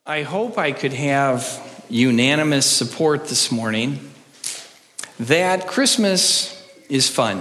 I hope I could have unanimous support this morning that Christmas is fun.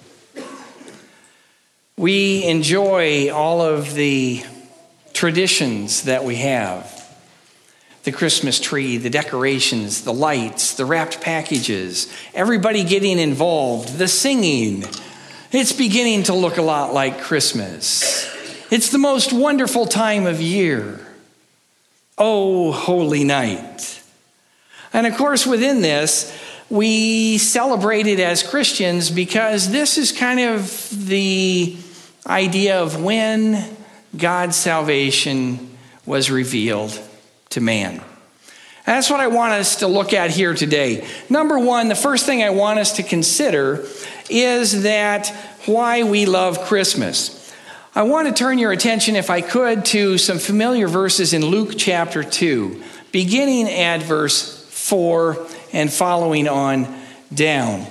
We enjoy all of the traditions that we have. The Christmas tree, the decorations, the lights, the wrapped packages, everybody getting involved, the singing. It's beginning to look a lot like Christmas. It's the most wonderful time of year. Oh, holy night. And of course, within this, we celebrate it as Christians because this is kind of the idea of when God's salvation was revealed to man. That's what I want us to look at here today. Number one, the first thing I want us to consider is that why we love Christmas. I want to turn your attention, if I could, to some familiar verses in Luke chapter 2, beginning at verse 4 and following on down.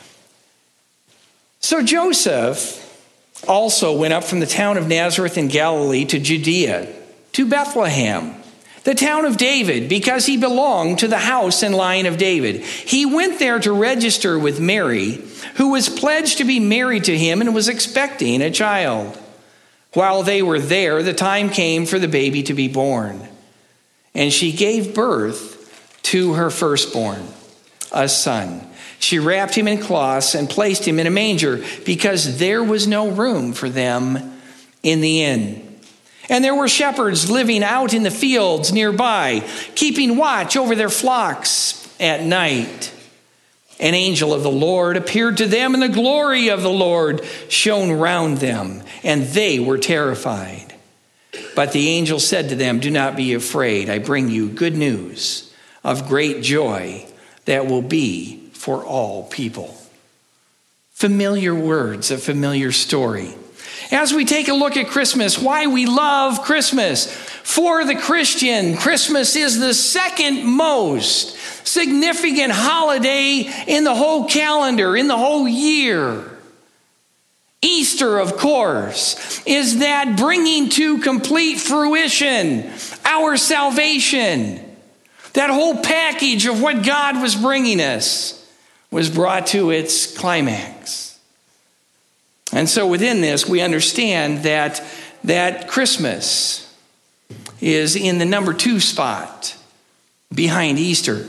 So Joseph also went up from the town of Nazareth in Galilee to Judea, to Bethlehem, the town of David, because he belonged to the house and line of David. He went there to register with Mary, who was pledged to be married to him and was expecting a child. While they were there, the time came for the baby to be born. And she gave birth to her firstborn, a son. She wrapped him in cloths and placed him in a manger because there was no room for them in the inn. And there were shepherds living out in the fields nearby, keeping watch over their flocks at night. An angel of the Lord appeared to them, and the glory of the Lord shone round them, and they were terrified. But the angel said to them, "Do not be afraid. I bring you good news of great joy that will be for all people." Familiar words, a familiar story. As we take a look at Christmas, why we love Christmas. For the Christian, Christmas is the second most significant holiday in the whole calendar, in the whole year. Easter, of course, is that bringing to complete fruition our salvation. That whole package of what God was bringing us was brought to its climax. And so within this, we understand that Christmas is in the number 2 spot behind Easter.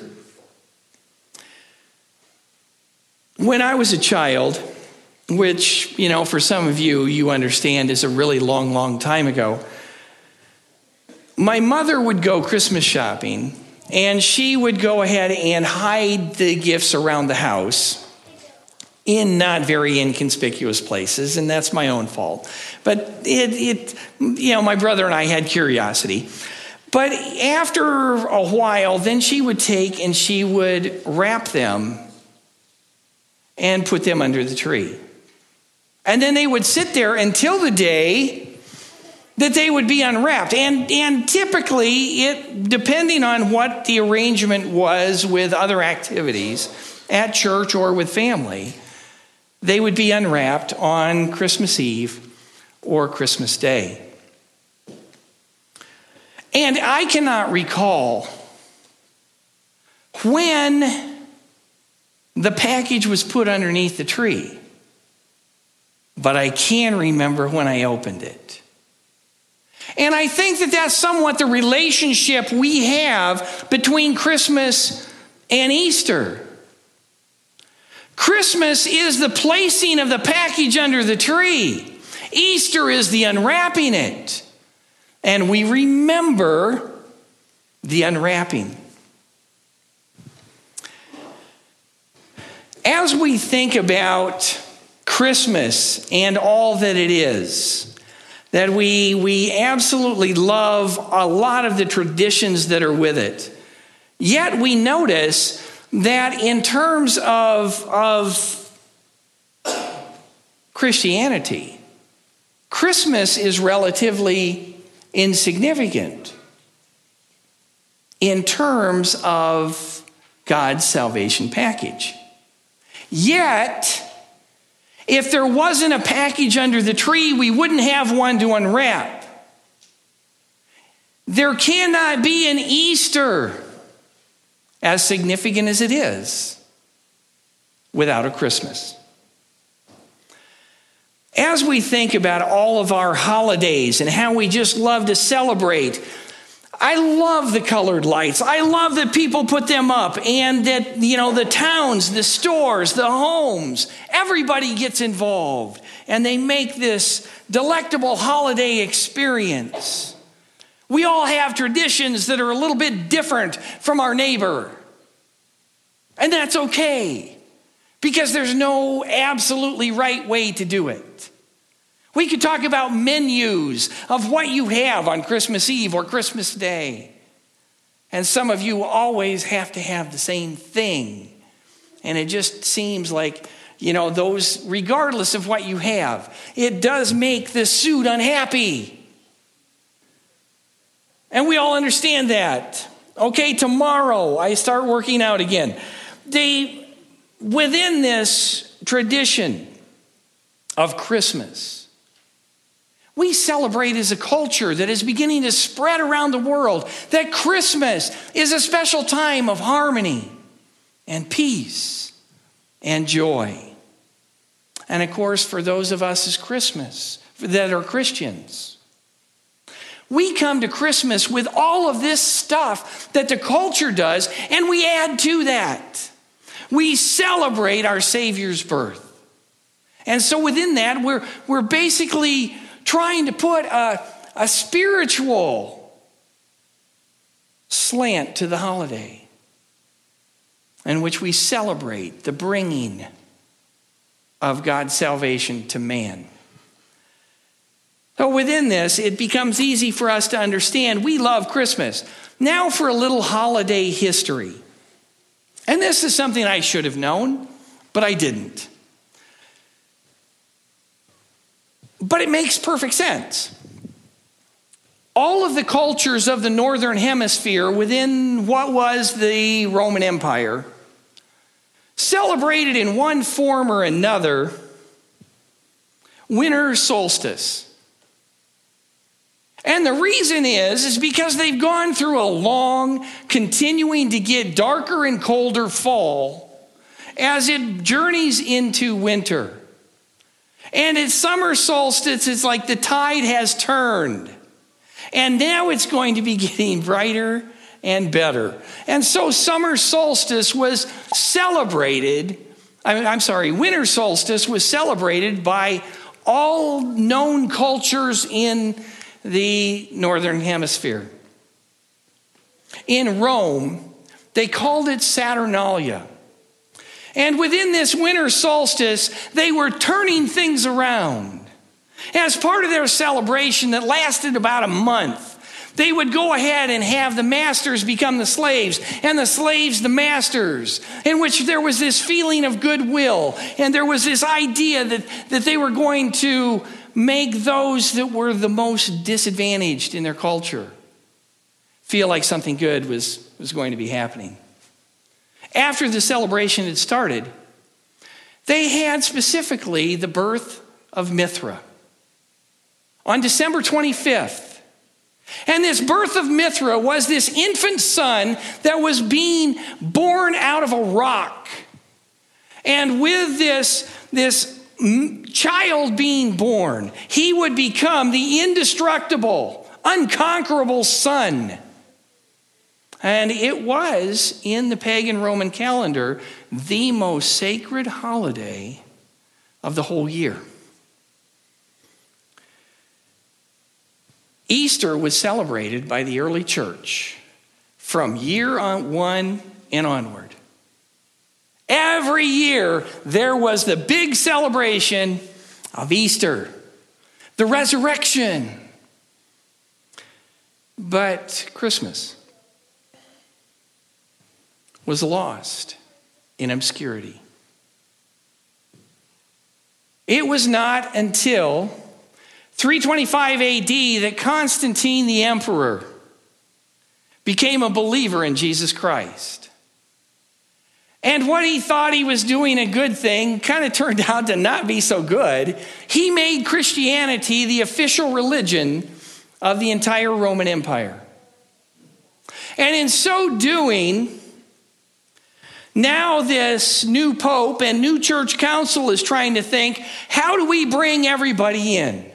When I was a child, which, for some of you, you understand is a really long, long time ago, my mother would go Christmas shopping, and she would go ahead and hide the gifts around the house in not very inconspicuous places, and that's my own fault. But my brother and I had curiosity. But after a while, then she would take and she would wrap them and put them under the tree. And then they would sit there until the day that they would be unwrapped. And typically, depending on what the arrangement was with other activities at church or with family, they would be unwrapped on Christmas Eve or Christmas Day. And I cannot recall when the package was put underneath the tree, but I can remember when I opened it. And I think that that's somewhat the relationship we have between Christmas and Easter. Christmas is the placing of the package under the tree. Easter is the unwrapping it. And we remember the unwrapping. As we think about Christmas and all that it is, that we absolutely love a lot of the traditions that are with it, yet we notice that in terms of Christianity, Christmas is relatively insignificant in terms of God's salvation package. Yet, if there wasn't a package under the tree, we wouldn't have one to unwrap. There cannot be an Easter, as significant as it is, without a Christmas. As we think about all of our holidays and how we just love to celebrate, I love the colored lights. I love that people put them up, and that, the towns, the stores, the homes, everybody gets involved, and they make this delectable holiday experience. We all have traditions that are a little bit different from our neighbor. And that's okay, because there's no absolutely right way to do it. We could talk about menus of what you have on Christmas Eve or Christmas Day. And some of you always have to have the same thing. And it just seems like, those, regardless of what you have, it does make the suit unhappy. And we all understand that. Okay, tomorrow I start working out again. Within this tradition of Christmas, we celebrate as a culture that is beginning to spread around the world that Christmas is a special time of harmony and peace and joy. And of course, for those of us as Christmas that are Christians, we come to Christmas with all of this stuff that the culture does, and we add to that. We celebrate our Savior's birth. And so within that, we're basically trying to put a spiritual slant to the holiday in which we celebrate the bringing of God's salvation to man. So within this, it becomes easy for us to understand we love Christmas. Now for a little holiday history. And this is something I should have known, but I didn't. But it makes perfect sense. All of the cultures of the Northern Hemisphere within what was the Roman Empire celebrated in one form or another winter solstice. And the reason is because they've gone through a long, continuing to get darker and colder fall as it journeys into winter. And at summer solstice, it's like the tide has turned. And now it's going to be getting brighter and better. And so summer solstice was celebrated, winter solstice was celebrated by all known cultures in the Northern Hemisphere. In Rome, they called it Saturnalia. And within this winter solstice, they were turning things around. As part of their celebration that lasted about a month, they would go ahead and have the masters become the slaves, and the slaves the masters, in which there was this feeling of goodwill, and there was this idea that they were going to make those that were the most disadvantaged in their culture feel like something good was going to be happening. After the celebration had started, they had specifically the birth of Mithra on December 25th. And this birth of Mithra was this infant son that was being born out of a rock. And with this child being born, he would become the indestructible, unconquerable son. And it was, in the pagan Roman calendar, the most sacred holiday of the whole year. Easter was celebrated by the early church from year one and onward. Every year, there was the big celebration of Easter, the resurrection. But Christmas was lost in obscurity. It was not until 325 AD that Constantine the emperor became a believer in Jesus Christ. And what he thought he was doing a good thing kind of turned out to not be so good. He made Christianity the official religion of the entire Roman Empire. And in so doing, now this new pope and new church council is trying to think, how do we bring everybody in?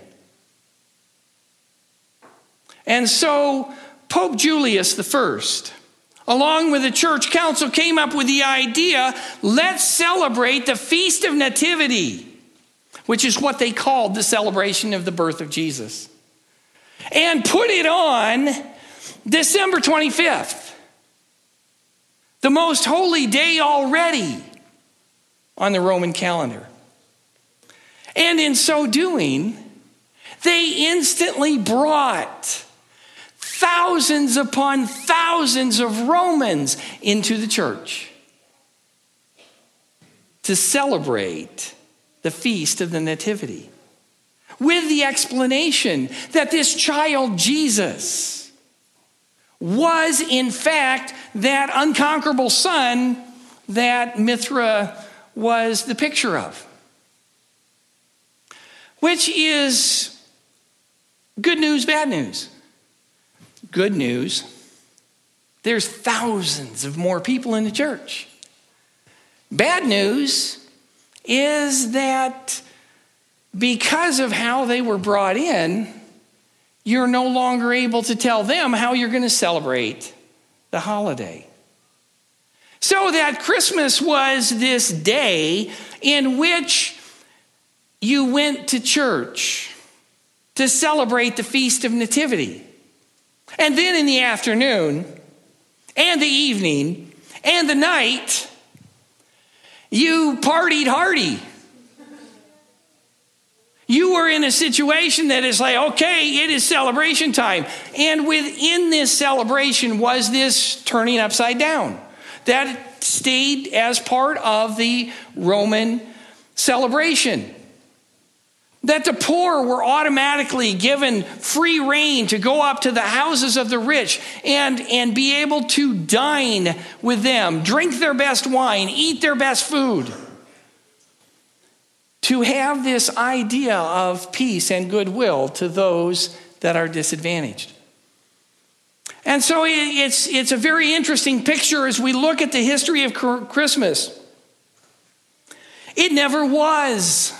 And so Pope Julius I, along with the church council, came up with the idea, let's celebrate the Feast of Nativity, which is what they called the celebration of the birth of Jesus, and put it on December 25th. The most holy day already on the Roman calendar. And in so doing, they instantly brought thousands upon thousands of Romans into the church to celebrate the Feast of the Nativity, with the explanation that this child Jesus was in fact that unconquerable son that Mithra was the picture of. Which is good news, bad news. Good news, there's thousands of more people in the church. Bad news is that because of how they were brought in, you're no longer able to tell them how you're going to celebrate the holiday. So that Christmas was this day in which you went to church to celebrate the Feast of Nativity. And then in the afternoon and the evening and the night, you partied hardy. You were in a situation that is like, okay, it is celebration time. And within this celebration was this turning upside down. That stayed as part of the Roman celebration. That the poor were automatically given free rein to go up to the houses of the rich and be able to dine with them, drink their best wine, eat their best food. To have this idea of peace and goodwill to those that are disadvantaged. And so it's a very interesting picture as we look at the history of Christmas. It never was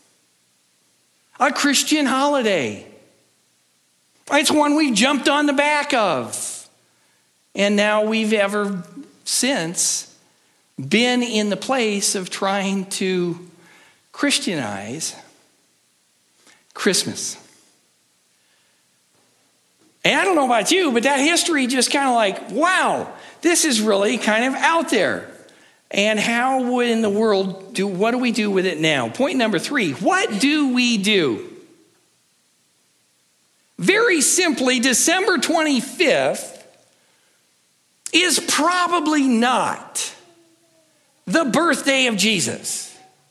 a Christian holiday. It's one we jumped on the back of. And now we've ever since been in the place of trying to Christianize Christmas. And I don't know about you, but that history just kind of like, wow, this is really kind of out there. And how would in the world what do we do with it now? Point number 3, what do we do? Very simply, December 25th is probably not the birthday of Jesus.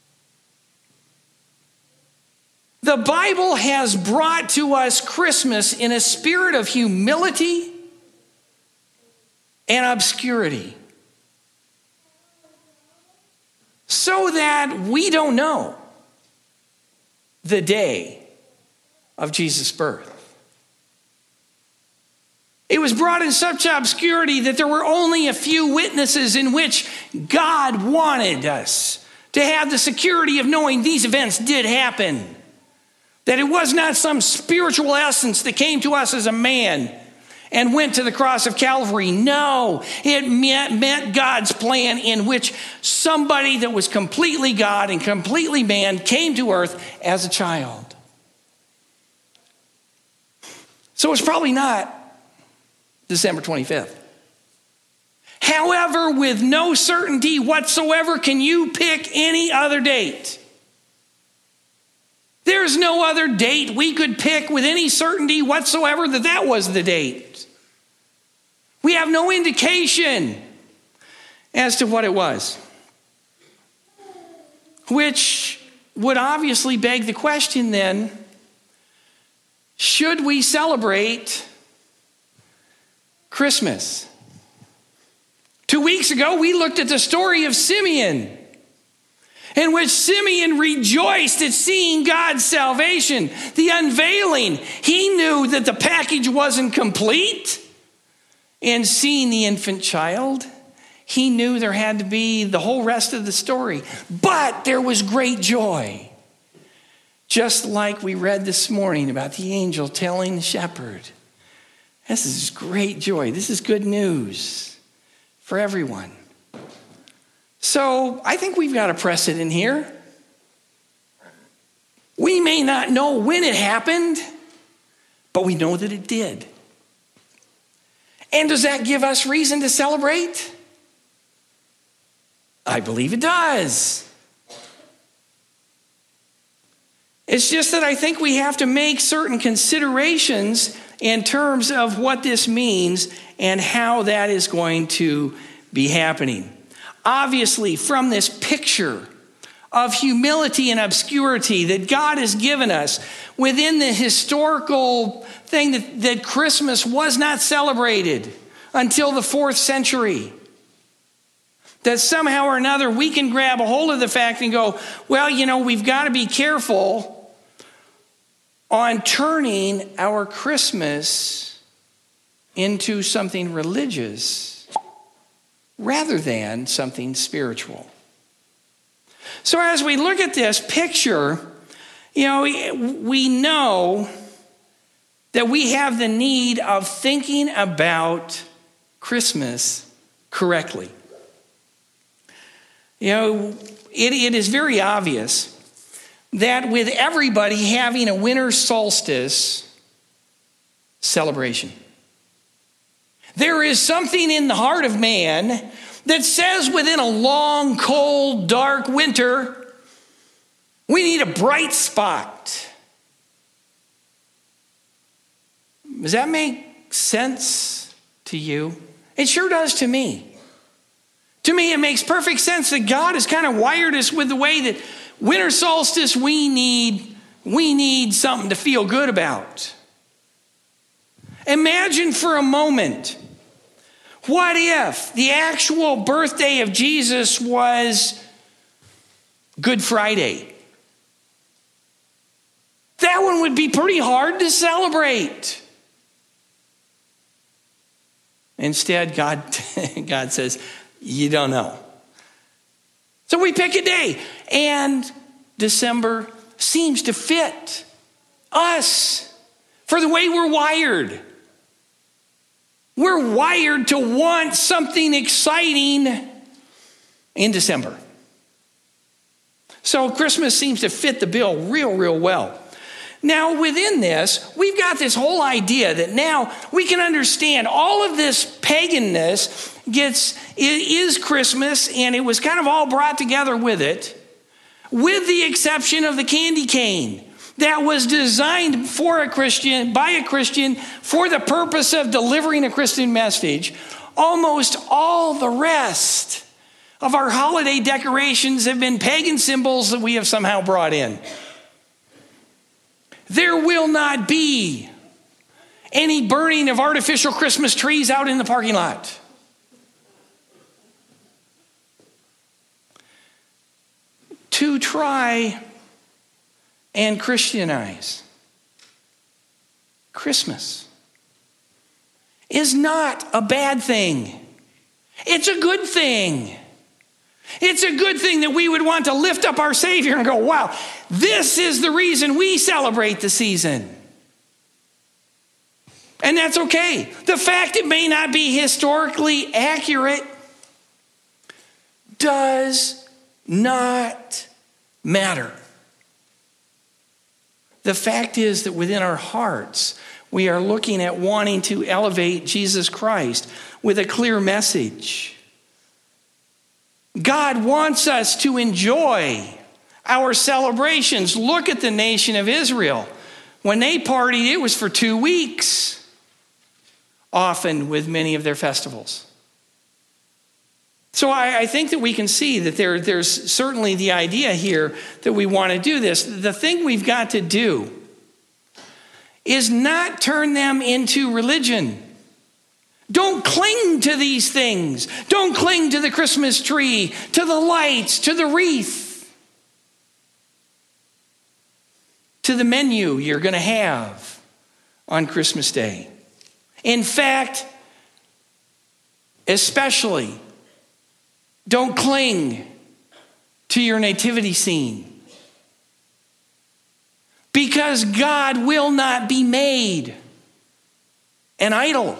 The Bible has brought to us Christmas in a spirit of humility and obscurity, so that we don't know the day of Jesus' birth. It was brought in such obscurity that there were only a few witnesses in which God wanted us to have the security of knowing these events did happen. That it was not some spiritual essence that came to us as a man and went to the cross of Calvary. No, it meant God's plan in which somebody that was completely God and completely man came to earth as a child. So it's probably not December 25th. However, with no certainty whatsoever, can you pick any other date? There's no other date we could pick with any certainty whatsoever that was the date. We have no indication as to what it was. Which would obviously beg the question then, should we celebrate Christmas? 2 weeks ago, we looked at the story of Simeon, in which Simeon rejoiced at seeing God's salvation, the unveiling. He knew that the package wasn't complete. and seeing the infant child, he knew there had to be the whole rest of the story. But there was great joy. Just like we read this morning about the angel telling the shepherd. This is great joy. This is good news for everyone. So I think we've got a precedent here. We may not know when it happened, but we know that it did. And does that give us reason to celebrate? I believe it does. It's just that I think we have to make certain considerations in terms of what this means and how that is going to be happening. Obviously, from this picture of humility and obscurity that God has given us within the historical thing that Christmas was not celebrated until the 4th century. That somehow or another we can grab a hold of the fact and go, well, we've got to be careful on turning our Christmas into something religious rather than something spiritual. So as we look at this picture, we know that we have the need of thinking about Christmas correctly. It is very obvious that with everybody having a winter solstice celebration, there is something in the heart of man that says within a long, cold, dark winter, we need a bright spot. Does that make sense to you? It sure does to me. To me, it makes perfect sense that God has kind of wired us with the way that winter solstice, we need something to feel good about. Imagine for a moment, what if the actual birthday of Jesus was Good Friday? That one would be pretty hard to celebrate. Instead, God says, you don't know. So we pick a day, and December seems to fit us for the way we're wired. We're wired to want something exciting in December. So Christmas seems to fit the bill real well. Now, within this, we've got this whole idea that now we can understand all of this paganness is Christmas, and it was kind of all brought together with it, with the exception of the candy cane that was designed by a Christian for the purpose of delivering a Christian message. Almost all the rest of our holiday decorations have been pagan symbols that we have somehow brought in. There will not be any burning of artificial Christmas trees out in the parking lot. To try and Christianize Christmas is not a bad thing. It's a good thing. It's a good thing that we would want to lift up our Savior and go, wow, this is the reason we celebrate the season. And that's okay. The fact it may not be historically accurate does not matter. The fact is that within our hearts, we are looking at wanting to elevate Jesus Christ with a clear message. God wants us to enjoy our celebrations. Look at the nation of Israel. When they partied, it was for 2 weeks, often with many of their festivals. So I think that we can see that there's certainly the idea here that we want to do this. The thing we've got to do is not turn them into religion. Don't cling to these things. Don't cling to the Christmas tree, to the lights, to the wreath, to the menu you're going to have on Christmas Day. In fact, especially, don't cling to your nativity scene, because God will not be made an idol.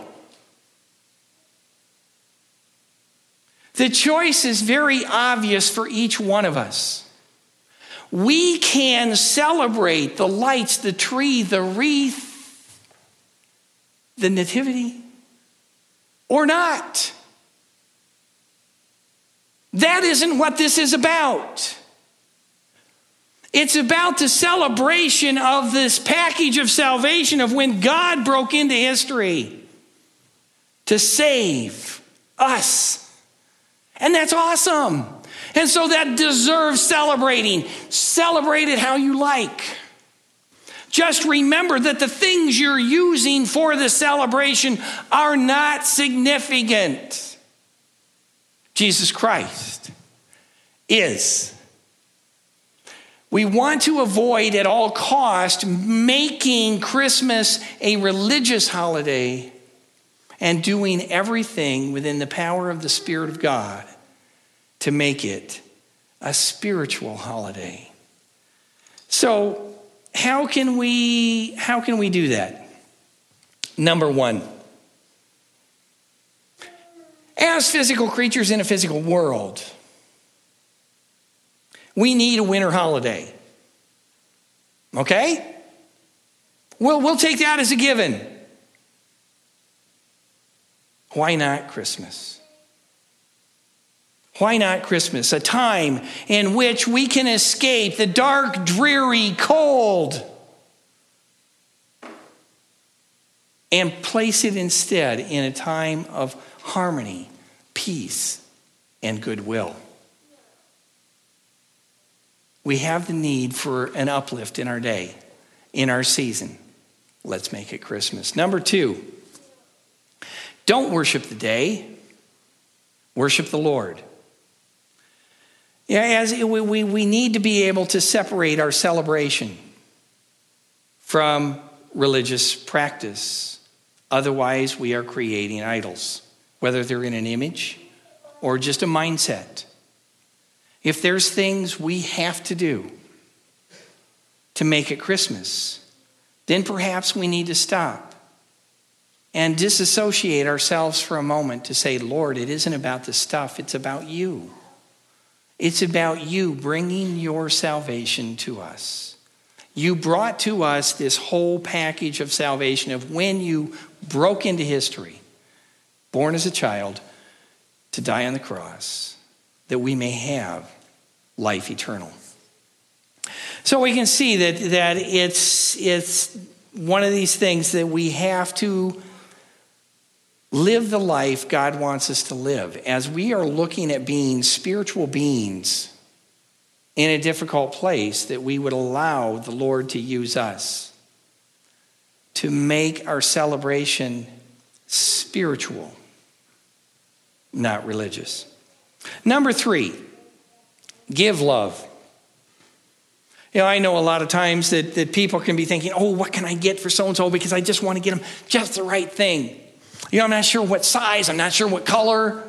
The choice is very obvious for each one of us. We can celebrate the lights, the tree, the wreath, the nativity, or not. That isn't what this is about. It's about the celebration of this package of salvation, of when God broke into history to save us. And that's awesome. And so that deserves celebrating. Celebrate it how you like. Just remember that the things you're using for the celebration are not significant. Jesus Christ is. We want to avoid at all cost making Christmas a religious holiday and doing everything within the power of the Spirit of God to make it a spiritual holiday. So, how can we do that? Number one, as physical creatures in a physical world, we need a winter holiday. Okay? We'll take that as a given. Why not Christmas? Why not Christmas? A time in which we can escape the dark, dreary, cold, and place it instead in a time of harmony, peace, and goodwill. We have the need for an uplift in our day, in our season. Let's make it Christmas. Number two, don't worship the day, worship the Lord. Yeah, as we need to be able to separate our celebration from religious practice. Otherwise, we are creating idols, whether they're in an image or just a mindset. If there's things we have to do to make it Christmas, then perhaps we need to stop and disassociate ourselves for a moment to say, Lord, it isn't about the stuff, it's about you. It's about you bringing your salvation to us. You brought to us this whole package of salvation of when you broke into history, born as a child, to die on the cross, that we may have life eternal. So we can see that it's one of these things that we have to live the life God wants us to live. As we are looking at being spiritual beings in a difficult place, that we would allow the Lord to use us to make our celebration spiritual, not religious. Number three, give love. You know, I know a lot of times that people can be thinking, oh, what can I get for so-and-so because I just want to get them just the right thing. You know, I'm not sure what size, I'm not sure what color.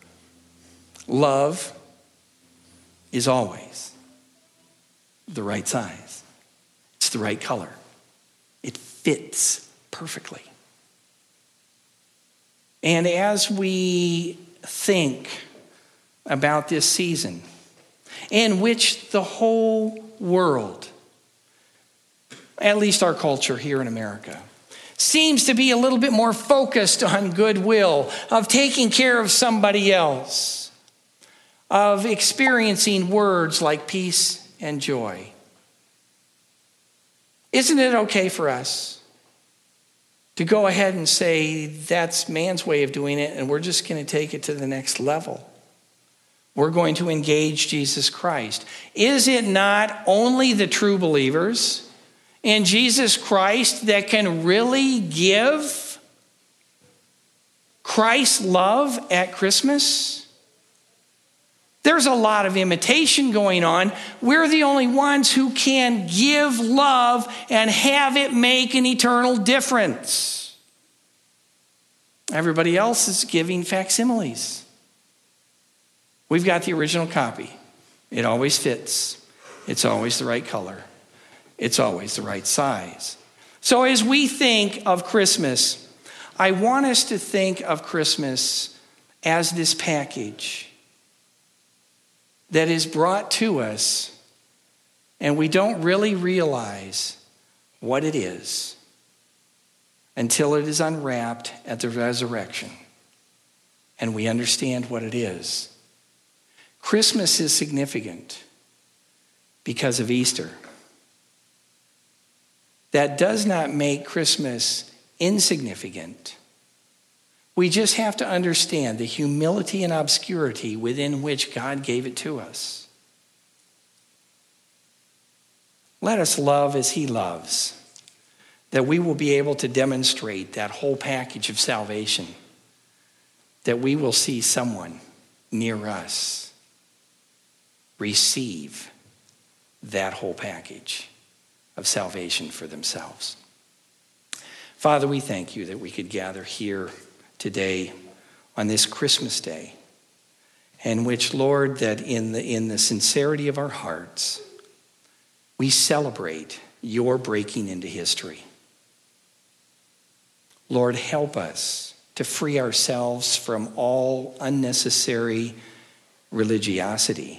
Love is always the right size. It's the right color. It fits perfectly. And as we think about this season, in which the whole world, at least our culture here in America, seems to be a little bit more focused on goodwill, of taking care of somebody else, of experiencing words like peace and joy. Isn't it okay for us to go ahead and say that's man's way of doing it and we're just going to take it to the next level? We're going to engage Jesus Christ. Is it not only the true believers in Jesus Christ that can really give Christ's love at Christmas? There's a lot of imitation going on. We're the only ones who can give love and have it make an eternal difference. Everybody else is giving facsimiles. We've got the original copy. It always fits. It's always the right color. It's always the right size. So as we think of Christmas, I want us to think of Christmas as this package that is brought to us, and we don't really realize what it is until it is unwrapped at the resurrection and we understand what it is. Christmas is significant because of Easter. That does not make Christmas insignificant. We just have to understand the humility and obscurity within which God gave it to us. Let us love as he loves, that we will be able to demonstrate that whole package of salvation, that we will see someone near us receive that whole package of salvation for themselves. Father, we thank you that we could gather here today on this Christmas day, in which, Lord, that in the sincerity of our hearts, we celebrate your breaking into history. Lord, help us to free ourselves from all unnecessary religiosity.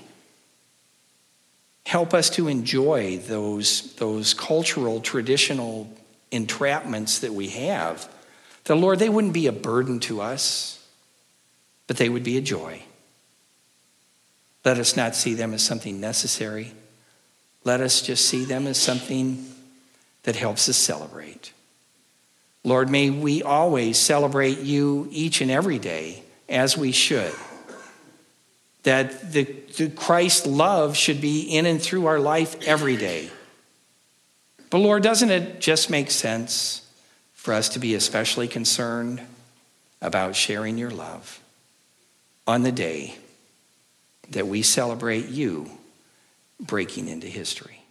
Help us to enjoy those cultural, traditional entrapments that we have. That, Lord, they wouldn't be a burden to us, but they would be a joy. Let us not see them as something necessary. Let us just see them as something that helps us celebrate. Lord, may we always celebrate you each and every day as we should. That the Christ love should be in and through our life every day. But Lord, doesn't it just make sense for us to be especially concerned about sharing your love on the day that we celebrate you breaking into history?